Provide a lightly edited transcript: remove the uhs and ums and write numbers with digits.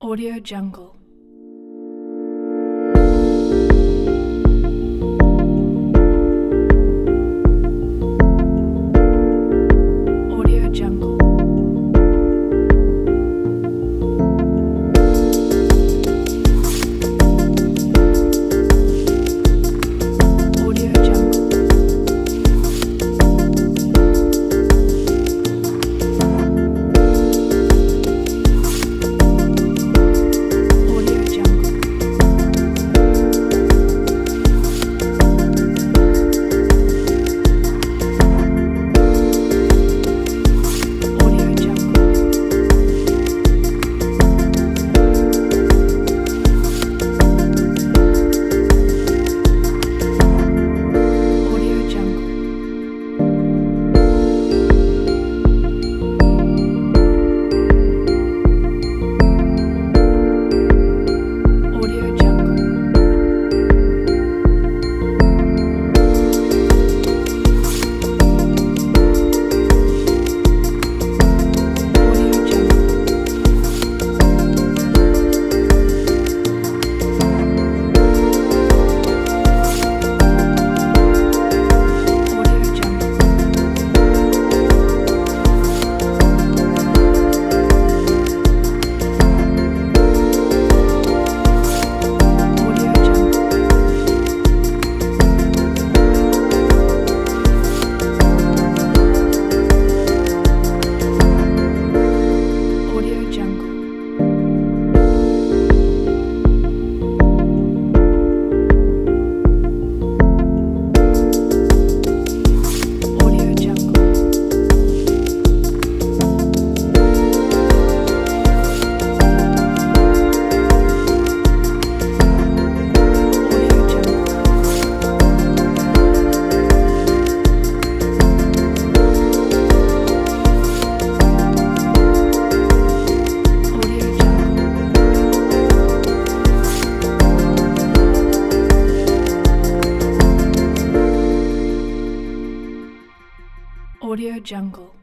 Audio Jungle. Audio Jungle. Audio Jungle. Audio Jungle. Audio Jungle. Audio Jungle. Audio Jungle. Audio Jungle. Audio Jungle. Audio Jungle. Audio Jungle. Audio Jungle. Audio Jungle. Audio Jungle. Audio Jungle.